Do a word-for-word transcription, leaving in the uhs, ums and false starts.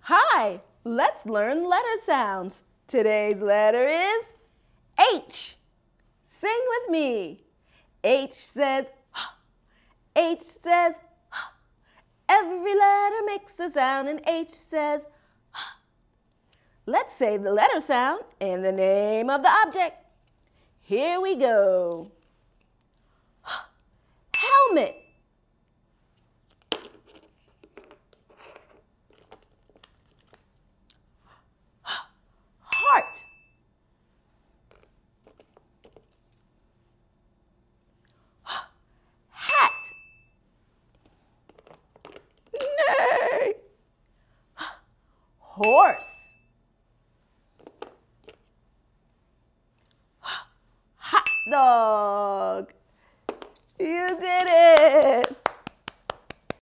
Hi, let's learn letter sounds. Today's letter is H. Sing with me. H says H says every letter makes a sound and H says Let's say the letter sound and the name of the object. Here we go. Helmet. Heart. Hat. Nay. Horse. Hot dog.